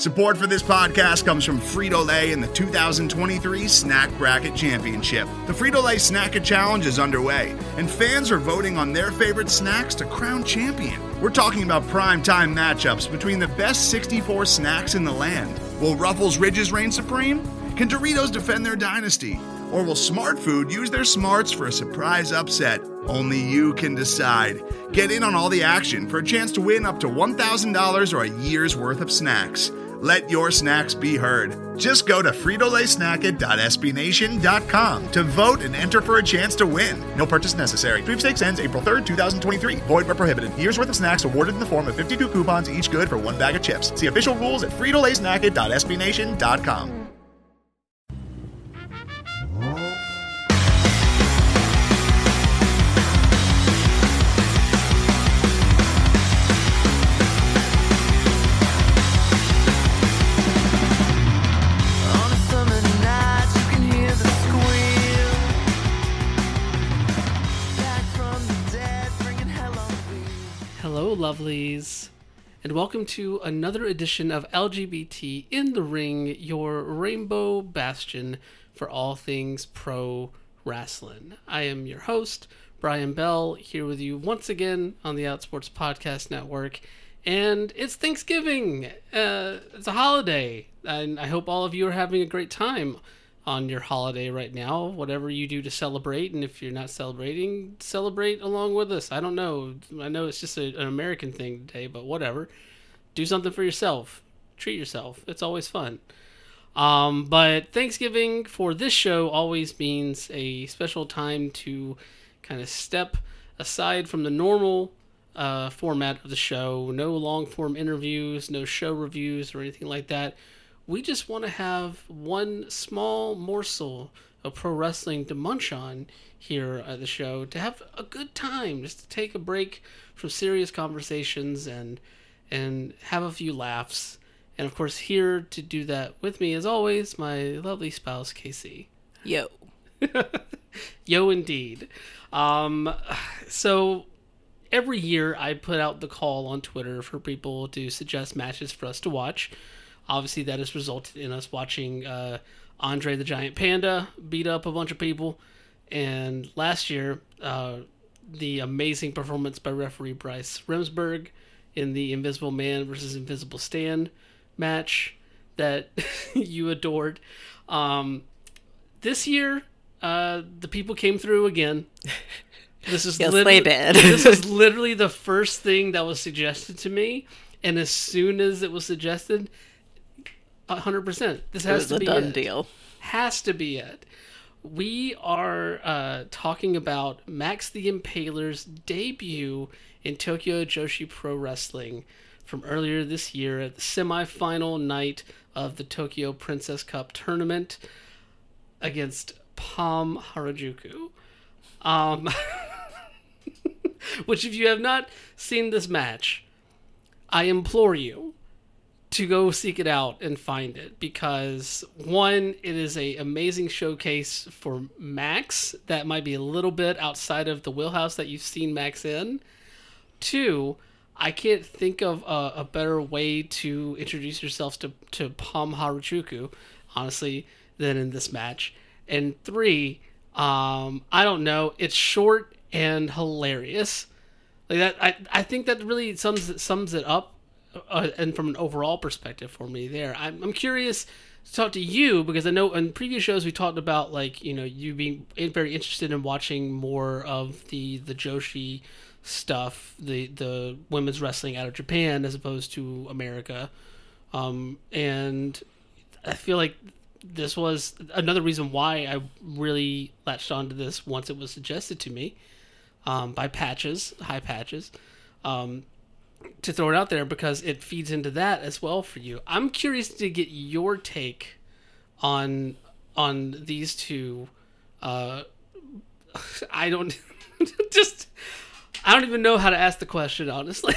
Support for this podcast comes from Frito-Lay and the 2023 Snack Bracket Championship. The Frito-Lay Snack-It Challenge is underway, and fans are voting on their favorite snacks to crown champion. We're talking about prime-time matchups between the best 64 snacks in the land. Will Ruffles Ridges reign supreme? Can Doritos defend their dynasty? Or will Smart Food use their smarts for a surprise upset? Only you can decide. Get in on all the action for a chance to win up to $1,000 or a year's worth of snacks. Let your snacks be heard. Just go to fritolaysnacket.sbnation.com to vote and enter for a chance to win. No purchase necessary. Sweepstakes ends April 3rd, 2023. Void where prohibited. Year's worth of snacks awarded in the form of 52 coupons, each good for one bag of chips. See official rules at fritolaysnacket.sbnation.com. Lovelies, and welcome to another edition of LGBT in the Ring, your rainbow bastion for all things pro wrestling. I am your host, Brian Bell, here with you once again on the Outsports Podcast Network, and it's Thanksgiving. It's a holiday, and I hope all of you are having a great time on your holiday right now, whatever you do to celebrate. And if you're not celebrating, celebrate along with us. I don't know. I know it's just an American thing today, but whatever. Do something for yourself. Treat yourself. It's always fun. But Thanksgiving for this show always means a special time to kind of step aside from the normal format of the show. No long-form interviews, no show reviews or anything like that. We just want to have one small morsel of pro wrestling to munch on here at the show, to have a good time, just to take a break from serious conversations and have a few laughs. And of course, here to do that with me, as always, my lovely spouse, Casey. Yo. Yo, indeed. So every year I put out the call on Twitter for people to suggest matches for us to watch. Obviously, that has resulted in us watching Andre the Giant Panda beat up a bunch of people. And last year, the amazing performance by referee Bryce Remsburg in the Invisible Man versus Invisible Stan match that you adored. This year, the people came through again. This is yes, they did. This is literally the first thing that was suggested to me. And as soon as it was suggested, 100%. This has to be a done deal. Has to be it. We are talking about Max the Impaler's debut in Tokyo Joshi Pro Wrestling from earlier this year at the semifinal night of the Tokyo Princess Cup tournament against Pam Harajuku. Which, if you have not seen this match, I implore you to go seek it out and find it, because one, it is an amazing showcase for Max that might be a little bit outside of the wheelhouse that you've seen Max in. Two, I can't think of a better way to introduce yourself to Pam Harajuku, honestly, than in this match. And three, I don't know, it's short and hilarious. Like that, I think that really sums it up. And from an overall perspective for me there, I'm curious to talk to you, because I know in previous shows we talked about, like, you know, you being very interested in watching more of the Joshi stuff, the women's wrestling out of Japan as opposed to America, and I feel like this was another reason why I really latched onto this once it was suggested to me by High Patches. To throw it out there, because it feeds into that as well for you. I'm curious to get your take on these two. I don't even know how to ask the question, honestly.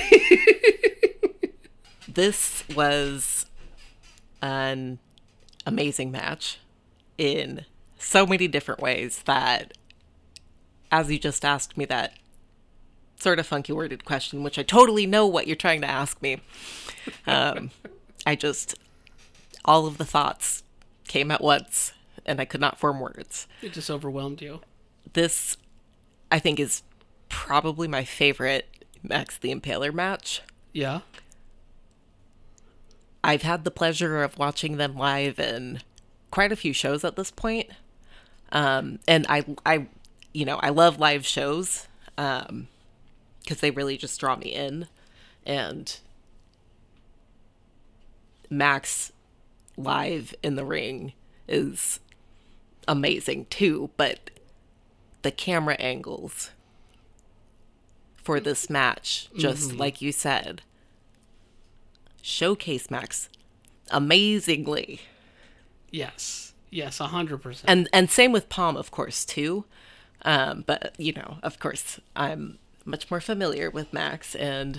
This was an amazing match in so many different ways that, as you just asked me that sort of funky worded question, which I totally know what you're trying to ask me. I just all of the thoughts came at once, and I could not form words. It just overwhelmed you. This, I think, is probably my favorite Max the Impaler match. Yeah. I've had the pleasure of watching them live in quite a few shows at this point. And I love live shows because they really just draw me in. And Max live in the ring is amazing too, but the camera angles for this match, just like you said, showcase Max amazingly. Yes, 100%. And same with Palm, of course, too. But of course, I'm much more familiar with Max, and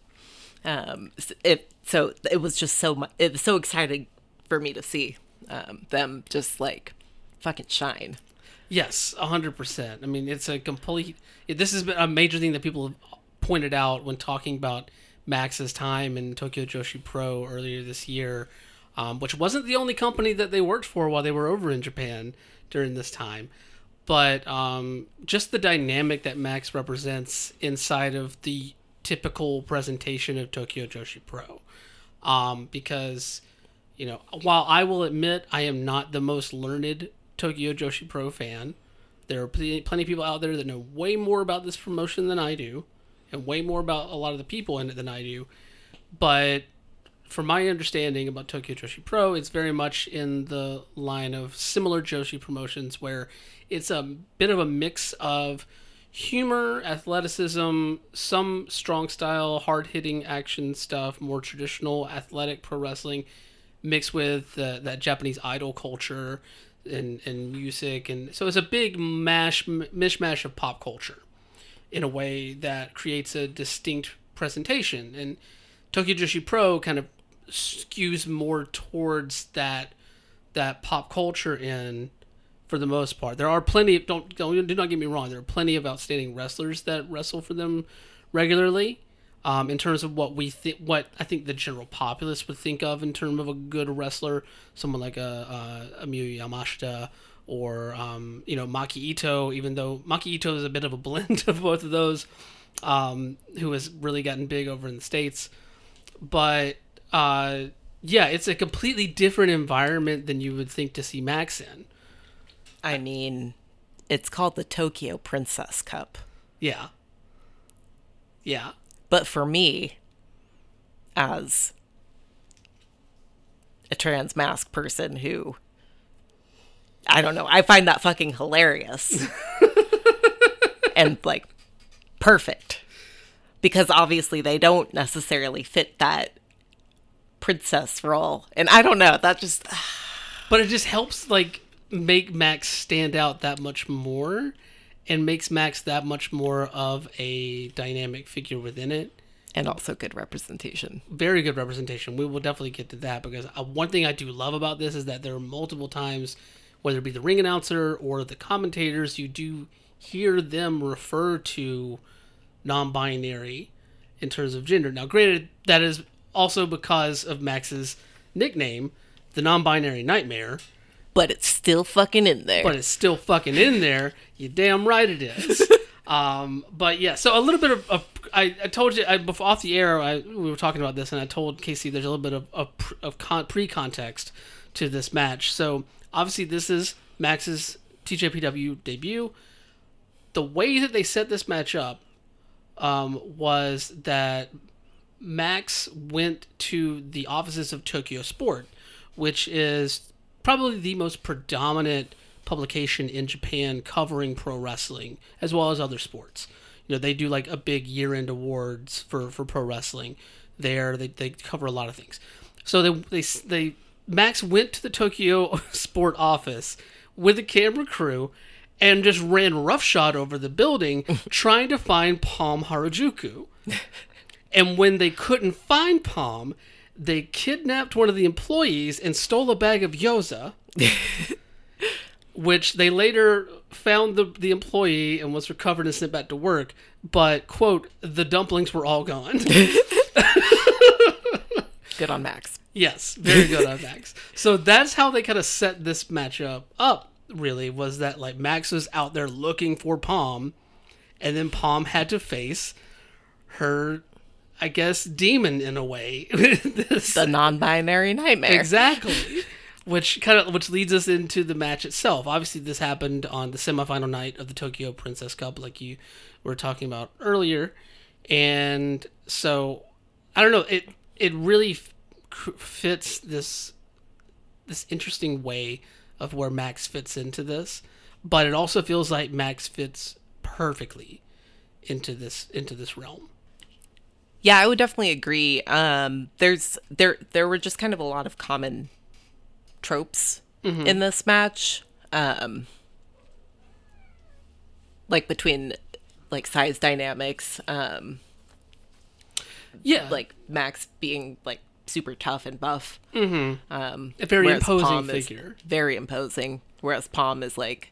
it was just it was so exciting for me to see them just like fucking shine. Yes, 100%. I mean, it's a complete... This has been a major thing that people have pointed out when talking about Max's time in Tokyo Joshi Pro earlier this year, which wasn't the only company that they worked for while they were over in Japan during this time. But just the dynamic that Max represents inside of the typical presentation of Tokyo Joshi Pro. Because, while I will admit I am not the most learned Tokyo Joshi Pro fan, there are plenty of people out there that know way more about this promotion than I do, and way more about a lot of the people in it than I do. But from my understanding about Tokyo Joshi Pro, it's very much in the line of similar Joshi promotions where it's a bit of a mix of humor, athleticism, some strong style, hard-hitting action stuff, more traditional athletic pro wrestling, mixed with that Japanese idol culture and music. And so it's a big mishmash of pop culture in a way that creates a distinct presentation. And Tokyo Joshi Pro kind of skews more towards that pop culture in, for the most part. There are plenty of, do not get me wrong, there are plenty of outstanding wrestlers that wrestle for them regularly. In terms of what I think the general populace would think of in terms of a good wrestler, someone like Miyu Yamashita or Maki Ito, even though Maki Ito is a bit of a blend of both of those, who has really gotten big over in the States. But it's a completely different environment than you would think to see Max in. I mean, it's called the Tokyo Princess Cup. Yeah. Yeah. But for me, as a trans mask person who, I don't know, I find that fucking hilarious. And, like, perfect. Because obviously they don't necessarily fit that princess role. And I don't know, that just... But it just helps, like, make Max stand out that much more, and makes Max that much more of a dynamic figure within it. And also good representation. Very good representation. We will definitely get to that, because one thing I do love about this is that there are multiple times, whether it be the ring announcer or the commentators, you do hear them refer to non-binary in terms of gender. Now, granted, that is also because of Max's nickname, the Non-Binary Nightmare. But it's still fucking in there. You damn right it is. But yeah, so a little bit of I told you before off the air, we were talking about this, and I told Casey there's a little bit of pre-context to this match. So obviously this is Max's TJPW debut. The way that they set this match up was that Max went to the offices of Tokyo Sport, which is probably the most predominant publication in Japan covering pro wrestling as well as other sports. They do like a big year-end awards for pro wrestling. They cover a lot of things. So Max went to the Tokyo Sport office with a camera crew and just ran roughshod over the building trying to find Palm Harajuku. And when they couldn't find Palm, they kidnapped one of the employees and stole a bag of gyoza, which they later found the employee and was recovered and sent back to work. But, quote, the dumplings were all gone. Good on Max. Yes, very good on Max. So that's how they kind of set this matchup up, really, was that like Max was out there looking for Palm, and then Palm had to face her, I guess, demon in a way. The non-binary nightmare. Exactly. Which leads us into the match itself. Obviously, this happened on the semifinal night of the Tokyo Princess Cup, like you were talking about earlier. And so, I don't know, it really fits this interesting way of where Max fits into this, but it also feels like Max fits perfectly into this realm. Yeah, I would definitely agree. There were just kind of a lot of common tropes in this match, like between like size dynamics, like Max being like super tough and buff, A very imposing Palm figure, very imposing, whereas Palm is like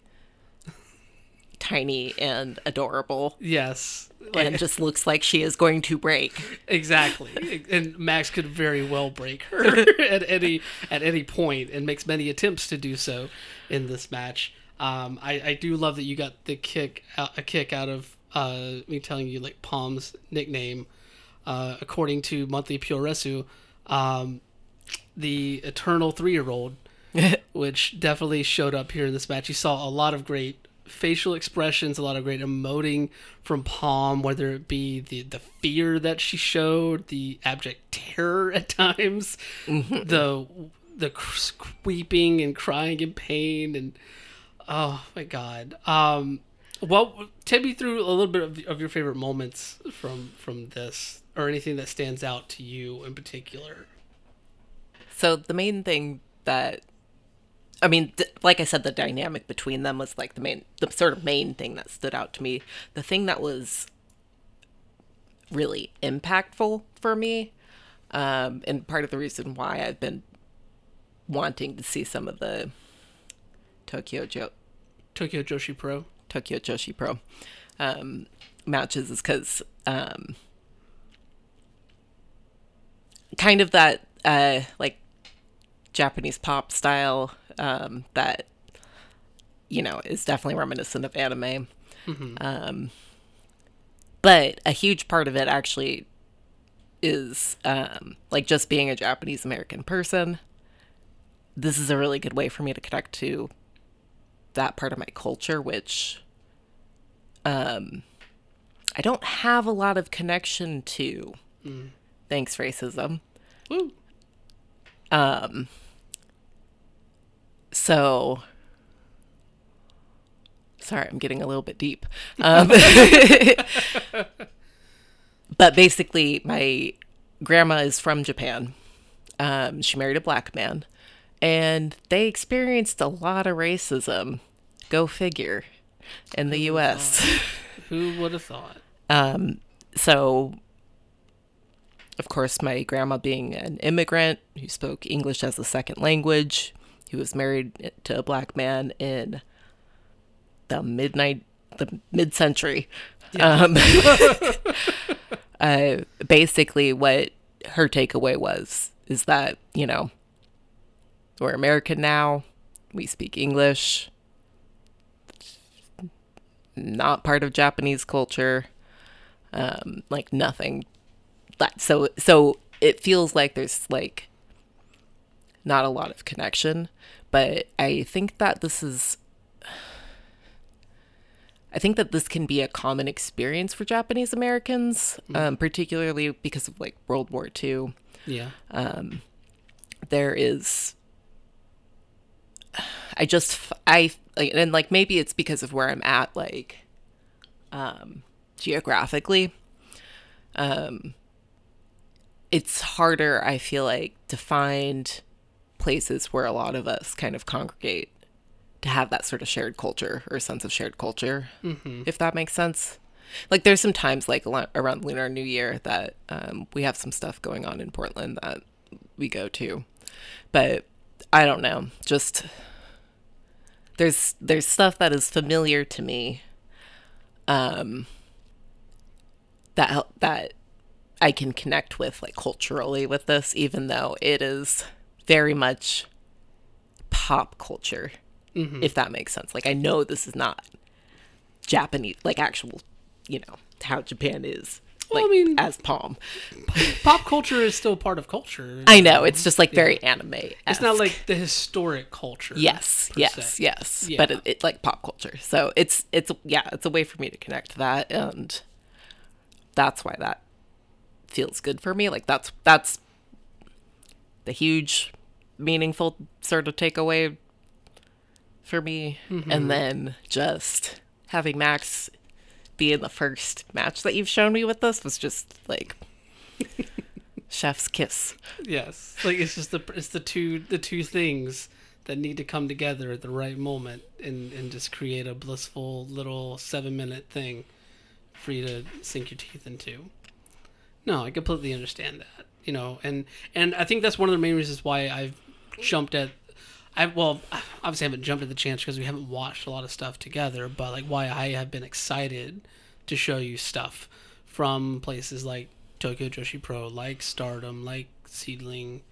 tiny and adorable. Yes. And just looks like she is going to break. Exactly. And Max could very well break her at any point, and makes many attempts to do so in this match. I do love that you got a kick out of me telling you like Palm's nickname, according to Monthly Pyoresu, the eternal 3-year-old, which definitely showed up here in this match. You saw a lot of great facial expressions, a lot of great emoting from Palm, whether it be the fear that she showed, the abject terror at times, the weeping and crying in pain, and oh my god. Well, take me through a little bit of your favorite moments from this, or anything that stands out to you in particular. So the main thing that, I mean, like I said, the dynamic between them was like the sort of main thing that stood out to me. The thing that was really impactful for me, and part of the reason why I've been wanting to see some of the Tokyo Joshi Pro matches is because kind of that like Japanese pop style that, you know, is definitely reminiscent of anime. But a huge part of it actually is like just being a Japanese American person. This is a really good way for me to connect to that part of my culture, which I don't have a lot of connection to. Thanks, racism. Woo. So, sorry, I'm getting a little bit deep. But basically, my grandma is from Japan. She married a black man, and they experienced a lot of racism. Go figure. In the U.S. Who would have thought? So, of course, my grandma being an immigrant who spoke English as a second language, who was married to a black man in the mid-century. Yeah. Basically, what her takeaway is that, you know, we're American now. We speak English. Not part of Japanese culture. Like nothing. So it feels like there's like not a lot of connection, but I think that this can be a common experience for Japanese Americans, particularly because of like World War II. Yeah. There is, and like maybe it's because of where I'm at, like, geographically. It's harder, I feel like, to find places where a lot of us kind of congregate to have that sort of shared culture or sense of shared culture, if that makes sense. Like, there's some times, like, around Lunar New Year that we have some stuff going on in Portland that we go to. But I don't know. Just, there's stuff that is familiar to me that I can connect with, like, culturally with this, even though it is very much pop culture, if that makes sense. Like, I know this is not Japanese, like, actual, how Japan is, like, Well, I mean, as Palm. pop culture is still part of culture. I know, it's just, like, very anime. It's not like the historic culture. Yes. Yeah. But it's like pop culture. So it's a way for me to connect to that, and that's why that feels good for me. Like, that's the huge, meaningful sort of takeaway for me. And then just having Max be in the first match that you've shown me with this was just like chef's kiss. Yes, like it's just the two things that need to come together at the right moment and just create a blissful little 7-minute thing for you to sink your teeth into. No, I completely understand that. And I think that's one of the main reasons why I've jumped at. Obviously haven't jumped at the chance because we haven't watched a lot of stuff together, but like why I have been excited to show you stuff from places like Tokyo Joshi Pro, like Stardom, like Seedling,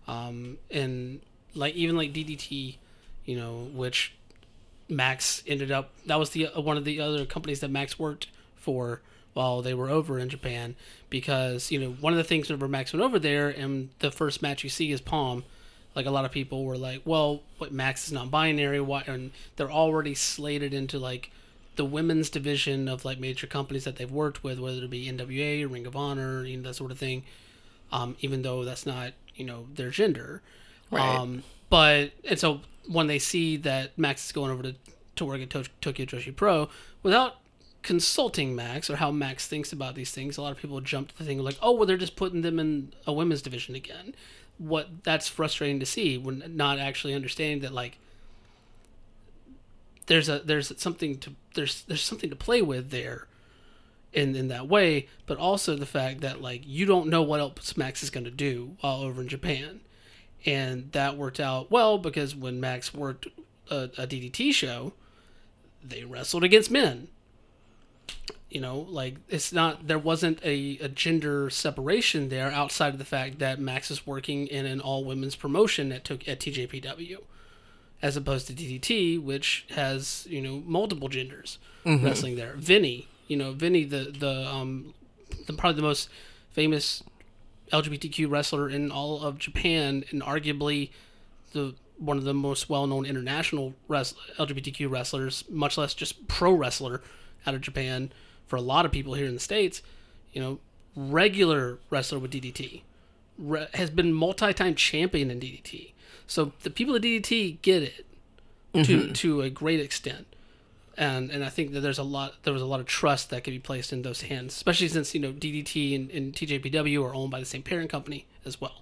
and like even like DDT, which Max ended up. That was the one of the other companies that Max worked for while they were over in Japan, because one of the things whenever Max went over there and the first match you see is Palm. Like, a lot of people were like, well, what, Max is not binary? Why? And they're already slated into, like, the women's division of, like, major companies that they've worked with, whether it be NWA, Ring of Honor, that sort of thing, even though that's not, their gender. Right. And so when they see that Max is going over to work at Tokyo Joshi Pro, without consulting Max or how Max thinks about these things, a lot of people jump to the thing like, oh, well, they're just putting them in a women's division again. That's frustrating to see when not actually understanding that, like, there's something to play with there in that way, but also the fact that, like, you don't know what else Max is going to do while over in Japan. And that worked out well because when Max worked a DDT show, they wrestled against men. Like, it's not, there wasn't a gender separation there outside of the fact that Max is working in an all women's promotion at TJPW, as opposed to DDT, which has, multiple genders wrestling there. Vinny, the probably the most famous LGBTQ wrestler in all of Japan, and arguably one of the most well-known international LGBTQ wrestlers, much less just pro wrestler out of Japan for a lot of people here in the States, regular wrestler with DDT, has been multi-time champion in DDT. So the people at DDT get it to a great extent. And I think that there was a lot of trust that could be placed in those hands, especially since, DDT and TJPW are owned by the same parent company as well.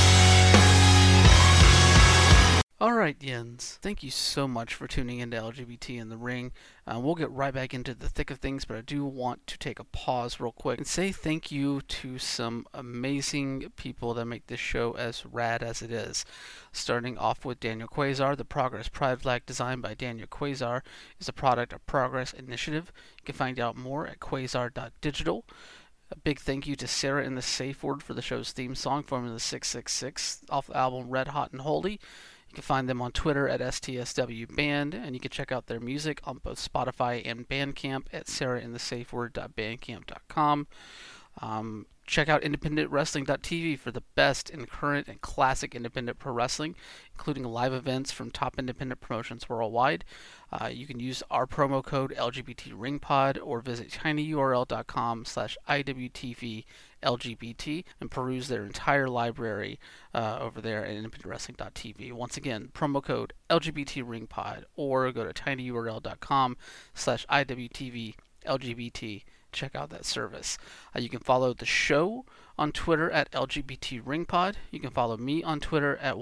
Alright, Yens, thank you so much for tuning into LGBT in the Ring. We'll get right back into the thick of things, but I do want to take a pause real quick and say thank you to some amazing people that make this show as rad as it is. Starting off with Daniel Quasar. The Progress Pride flag designed by Daniel Quasar is a product of Progress Initiative. You can find out more at quasar.digital. A big thank you to Sarah in the Safe Word for the show's theme song, Formula 666, off the album Red Hot and Holy. You can find them on Twitter at STSW Band, and you can check out their music on both Spotify and Bandcamp at sarahinthesafeword.bandcamp.com. Check out independentwrestling.tv for the best in current and classic independent pro wrestling, including live events from top independent promotions worldwide. You can use our promo code LGBTRingPod or visit tinyurl.com/IWTVLGBT and peruse their entire library over there at independentwrestling.tv. Once again, promo code LGBTRingPod or go to tinyurl.com/IWTVLGBT. Check out that service. You can follow the show on Twitter at LGBTRingPod. You can follow me on Twitter at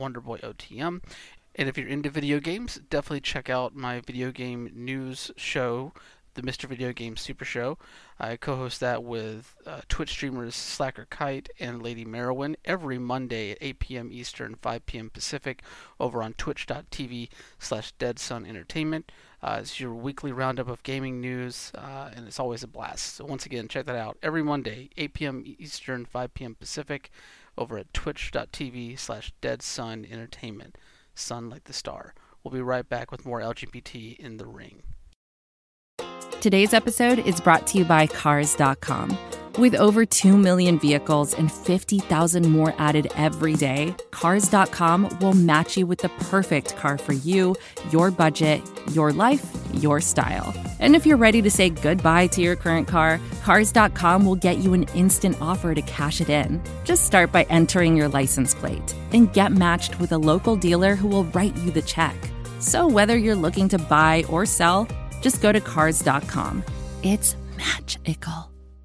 WonderboyOTM. And if you're into video games, definitely check out my video game news show, the Mr. Video Game Super Show. I co-host that with Twitch streamers Slacker Kite and Lady Merowin every Monday at 8 p.m. Eastern, 5 p.m. Pacific over on twitch.tv/Dead Sun Entertainment. It's your weekly roundup of gaming news, and it's always a blast. So once again, check that out every Monday, 8 p.m. Eastern, 5 p.m. Pacific over at twitch.tv/Dead Sun Entertainment. Sun like the star. We'll be right back with more LGBT in the Ring. Today's episode is brought to you by Cars.com. With over 2 million vehicles and 50,000 more added every day, Cars.com will match you with the perfect car for you, your budget, your life, your style. And if you're ready to say goodbye to your current car, Cars.com will get you an instant offer to cash it in. Just start by entering your license plate and get matched with a local dealer who will write you the check. So whether you're looking to buy or sell, just go to Cars.com. It's magical.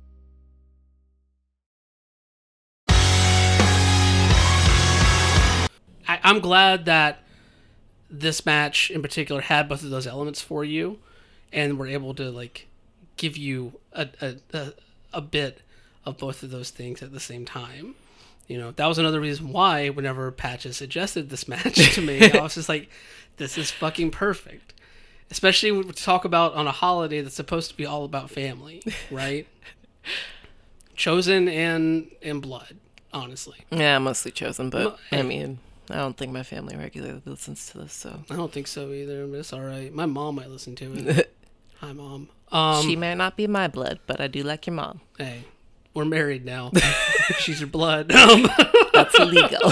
I'm glad that this match in particular had both of those elements for you, and we're able to like give you a bit of both of those things at the same time. You know, that was another reason why whenever Patches suggested this match to me, I was just like, this is fucking perfect. Especially when we talk about on a holiday that's supposed to be all about family, right? Chosen and Blood, honestly. Yeah, mostly Chosen, but I mean, I don't think my family regularly listens to this, so. I don't think so either, but it's all right. My mom might listen to it. Hi, Mom. She may not be my blood, but I do like your mom. Hey, we're married now. She's your blood. That's illegal.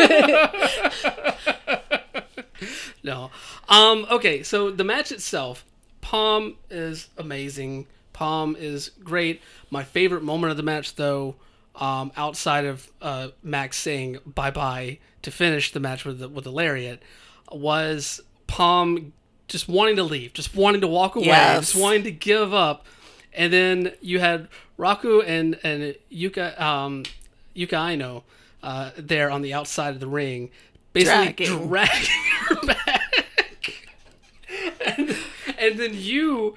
No. Okay, so the match itself, Palm is amazing. Palm is great. My favorite moment of the match, though, outside of Max saying bye-bye to finish the match with the lariat, was Palm just wanting to leave, just wanting to walk away, yes. just wanting to give up. And then you had Raku and Yuka Aino there on the outside of the ring, basically dragging her back. and then you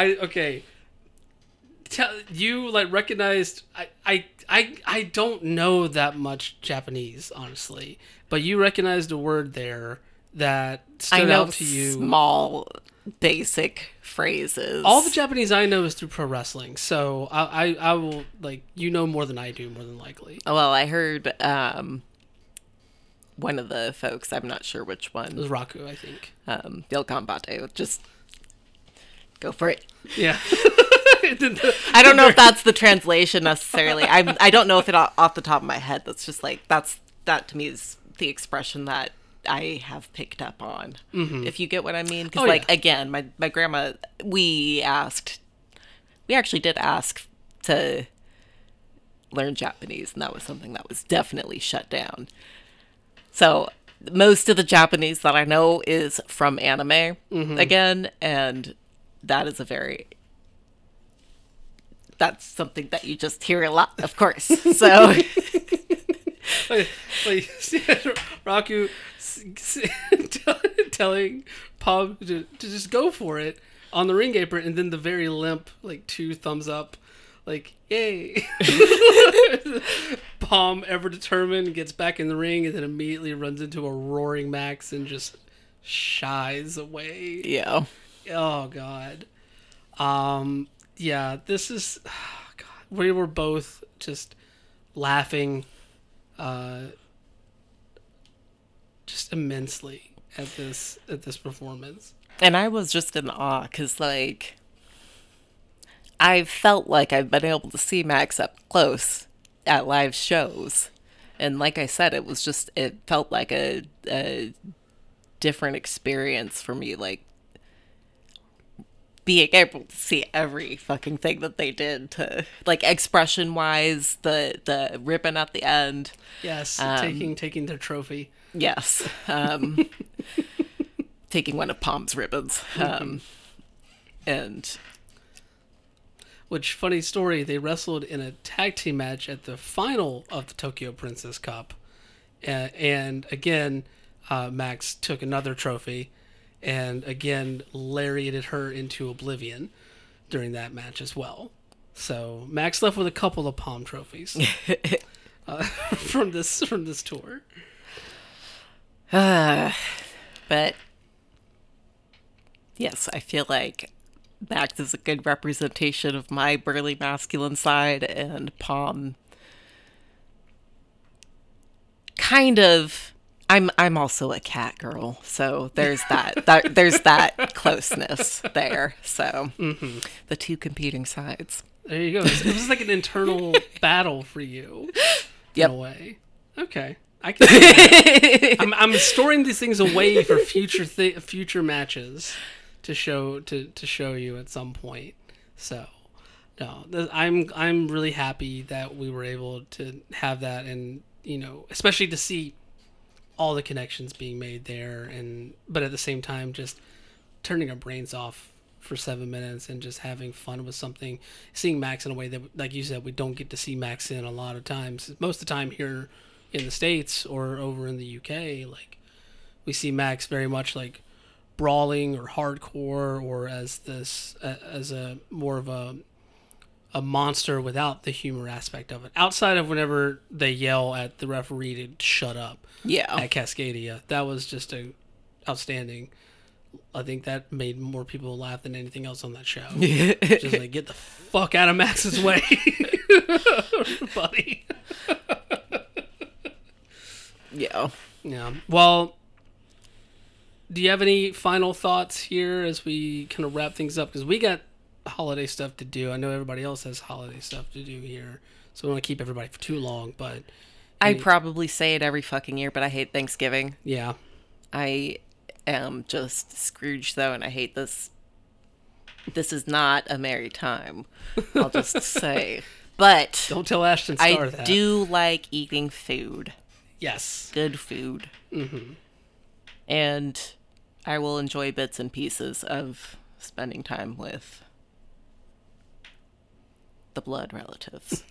recognized I don't know that much Japanese, honestly, but you recognized a word there that stood out to you. Small basic phrases. All the Japanese I know is through pro wrestling, so I will, like, you know more than I do, more than likely. Well, I heard one of the folks, I'm not sure which one. It was Raku, I think. Il Combate, just go for it. Yeah. I don't know if that's the translation necessarily. I don't know if it off the top of my head. That's just like, that to me is the expression that I have picked up on, if you get what I mean. Because again, my grandma, we actually did ask to learn Japanese, and that was something that was definitely shut down. So most of the Japanese that I know is from anime, again, and that is that's something that you just hear a lot, of course. So Raku telling Palm to just go for it on the ring apron, and then the very limp, like, 2 thumbs up, like, yay. Palm, ever determined, gets back in the ring and then immediately runs into a roaring Max and just shies away. Yeah. Oh, God. Yeah, this is... Oh, God. We were both just laughing just immensely at this performance. And I was just in awe because, like, I felt like I've been able to see Max up close at live shows. And like I said, it felt like a different experience for me, like, being able to see every fucking thing that they did, to, like, expression wise, the ribbon at the end. Yes, taking their trophy. Yes. Taking one of Palm's ribbons. And which, funny story, they wrestled in a tag team match at the final of the Tokyo Princess Cup. And again, Max took another trophy and again lariated her into oblivion. during that match as well. So Max left with a couple of Palm trophies from this tour. But yes, I feel like Max is a good representation of my burly masculine side, and Palm kind of. I'm also a cat girl, so there's there's that closeness there. So the two competing sides. There you go. It was like an internal battle for you, Yep. in a way. Okay, I can. See that. I'm storing these things away for future matches to show you at some point. So, no, I'm really happy that we were able to have that, and especially to see all the connections being made there, but at the same time, just turning our brains off for 7 minutes and just having fun with something, seeing Max in a way that, like you said, we don't get to see Max in a lot of times. Most of the time here in the States or over in the UK, like, we see Max very much like brawling or hardcore, or as a more of a monster without the humor aspect of it. Outside of whenever they yell at the referee to shut up. Yeah. At Cascadia, that was just outstanding. I think that made more people laugh than anything else on that show. Just like, get the fuck out of Max's way, buddy. Yeah. Yeah. Well, do you have any final thoughts here as we kind of wrap things up? Because we got holiday stuff to do. I know everybody else has holiday stuff to do here, so we don't want to keep everybody for too long. But I probably say it every fucking year, but I hate Thanksgiving. Yeah. I am just Scrooge, though, and I hate this. This is not a merry time, I'll just say. But Don't tell Ashton Starr that. I do like eating food. Yes. Good food. Mm-hmm. And I will enjoy bits and pieces of spending time with the blood relatives.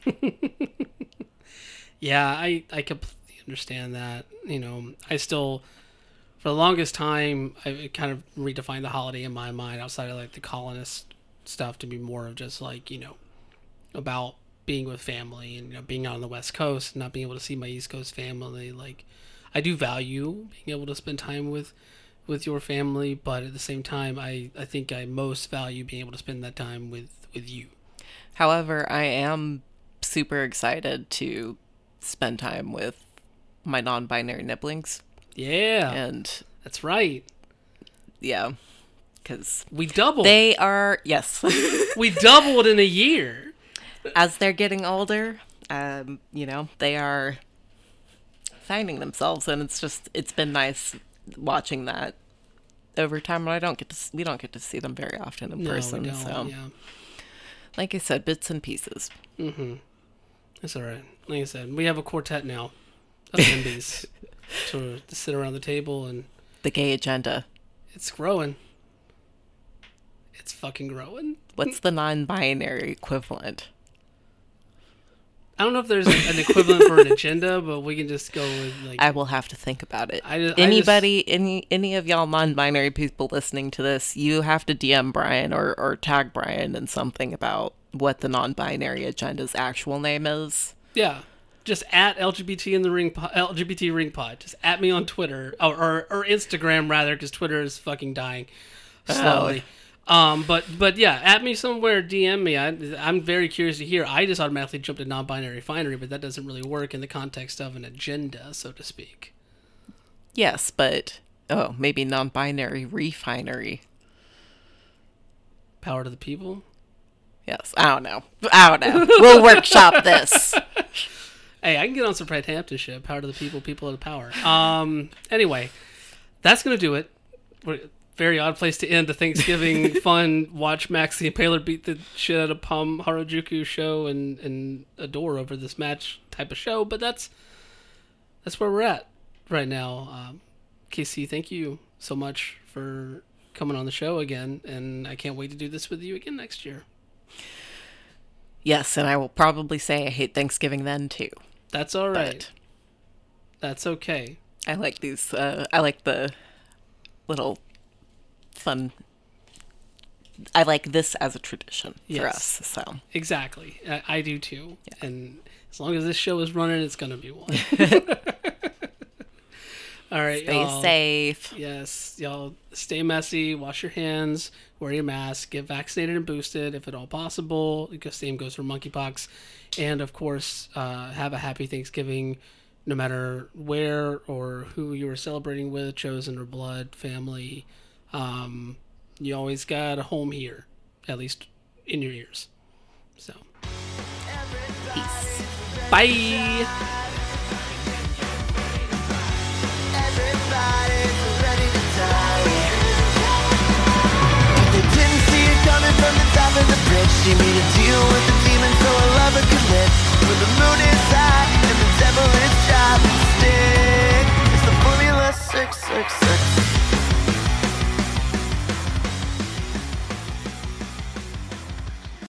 Yeah, I completely understand that. I still, for the longest time, I kind of redefined the holiday in my mind outside of like the colonist stuff to be more of just like, about being with family and being out on the West Coast and not being able to see my East Coast family. Like, I do value being able to spend time with your family, but at the same time, I think I most value being able to spend that time with you. However, I am super excited to spend time with my non-binary nibblings. Yeah, And that's right. yeah, because We doubled. they are, yes. We doubled in a year. As they're getting older, they are finding themselves, and it's been nice watching that over time. And we don't get to see them very often in person. No, we don't. So, Yeah. like I said, bits and pieces. Mm-hmm. That's all right. Like I said, we have a quartet now of NBs to sit around the table, and The gay agenda. it's growing. It's fucking growing. What's the non-binary equivalent? I don't know if there's an equivalent for an agenda, but we can just go with like. I will have to think about it. Any of y'all non-binary people listening to this, you have to DM Brian or tag Brian in something about what the non-binary agenda's actual name is. Yeah, just at LGBT in the ring, LGBT ring pod. Just at me on Twitter or Instagram rather, because Twitter is fucking dying slowly. But yeah, at me somewhere, DM me. I'm very curious to hear. I just automatically jumped to non-binary refinery, but that doesn't really work in the context of an agenda, so to speak. Yes, but maybe non-binary refinery. Power to the people. Yes, I don't know. We'll workshop this. Hey, I can get on some Fred Hampton shit. Power to the people, people of the power. Anyway, that's gonna do it. Very odd place to end the Thanksgiving fun. Watch Max the Impaler beat the shit out of Palm Harajuku show and adore over this match type of show. But that's where we're at right now. Casey, thank you so much for coming on the show again, and I can't wait to do this with you again next year. Yes, and I will probably say I hate Thanksgiving then too. That's all right. But that's okay. I like these. I like the little fun I like this as a tradition for Yes. us. So Exactly. I do too. And as long as this show is running, it's going to be one. All right. stay y'all. safe. Yes. Y'all stay messy, wash your hands, wear your mask, get vaccinated and boosted if at all possible. The same goes for monkeypox. And of course, have a happy Thanksgiving no matter where or who you are celebrating with, chosen or blood, family. You always got a home here, at least in your ears. So, peace. Bye. Everybody's ready to die. They didn't see it coming from the top of the bridge. She made it